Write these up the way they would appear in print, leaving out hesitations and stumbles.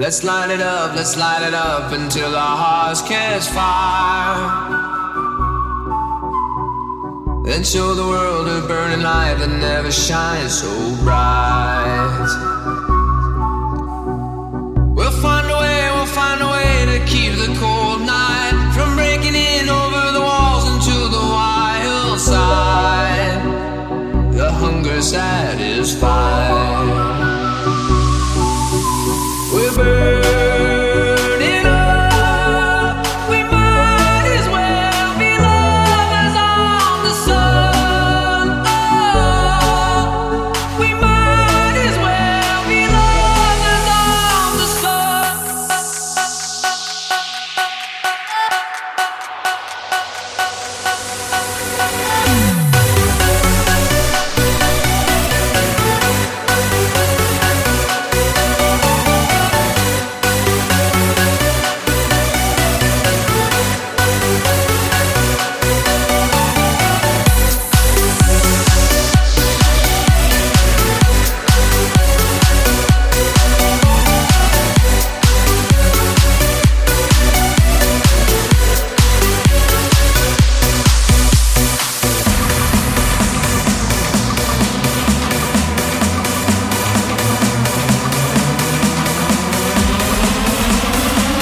let's light it up until our hearts catch fire. Then show the world a burning light that never shines so bright. We'll find a way to keep the cold night from breaking in over the walls into the wild side. The hunger satisfied. We're burning up. We might as well be lovers on the sun. Oh, we might as well be lovers on the sun.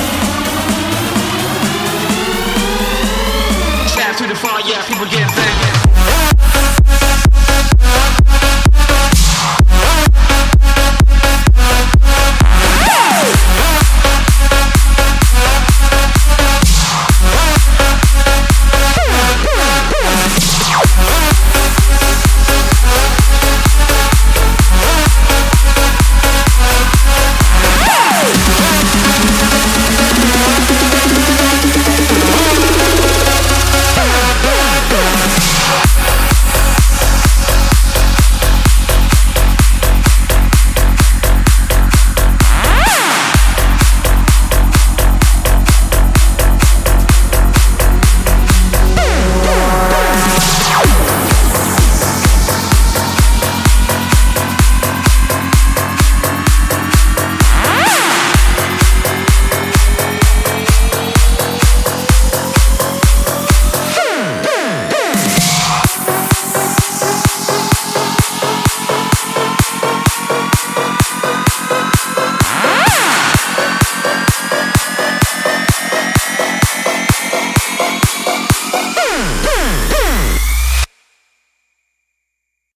To the far, yeah, people get banged.